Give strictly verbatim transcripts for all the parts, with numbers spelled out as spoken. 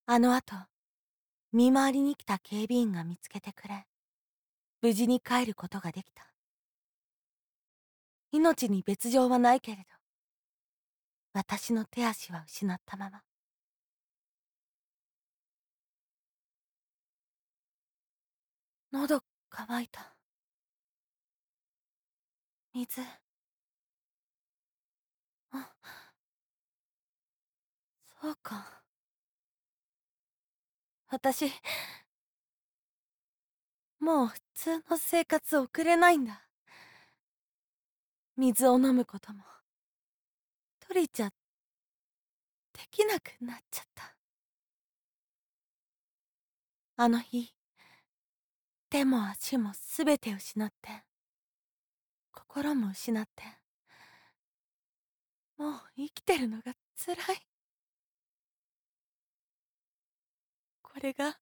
あの後、見回りに来た警備員が見つけてくれ、無事に帰ることができた。命に別状はないけれど、私の手足は失ったまま。喉乾いた。水。あ、そうか。私、もう普通の生活を送れないんだ。水を飲むことも、トリちゃん、できなくなっちゃった。あの日、手も足もすべて失って、心も失って、もう生きてるのが辛い。これが、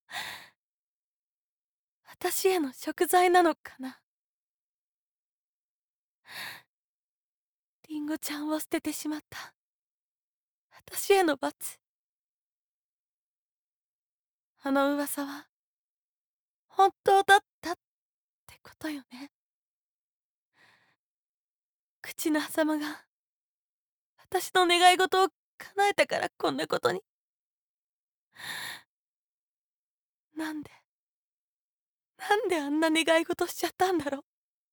私への贖罪なのかな。リンゴちゃんを捨ててしまった。私への罰。あの噂は、本当だったってことよね。口の狭間が、私の願い事を叶えたからこんなことに。なんで、なんであんな願い事しちゃったんだろう。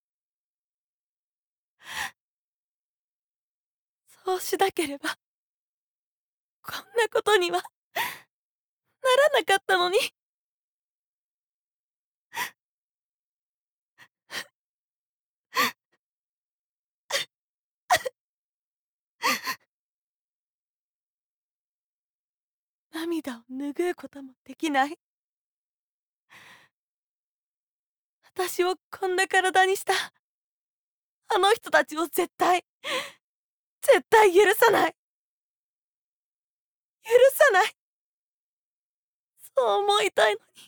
そうしなければ、こんなことには、ならなかったのに。涙を拭うこともできない。私をこんな体にした、あの人たちを絶対、絶対許さない。許さない。そう思いたいのに。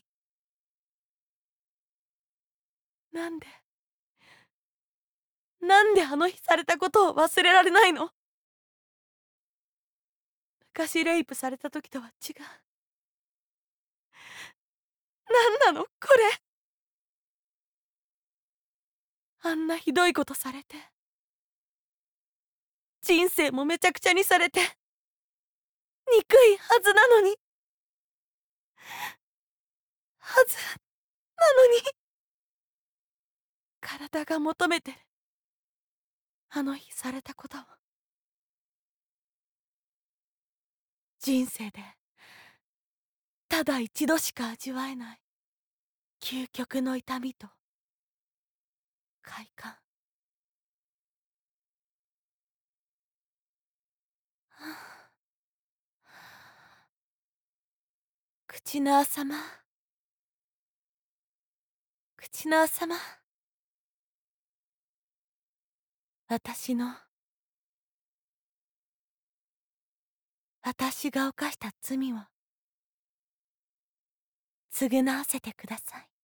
なんで、なんであの日されたことを忘れられないの。昔レイプされた時とは違う。なんなのこれ。あんなひどいことされて、人生もめちゃくちゃにされて、憎いはずなのに、はずなのに、体が求めてる。あの日されたことを。人生で、ただ一度しか味わえない、究極の痛みと、快感。はあ、口の浅間、口の浅間。私の、私が犯した罪を、償わせてください。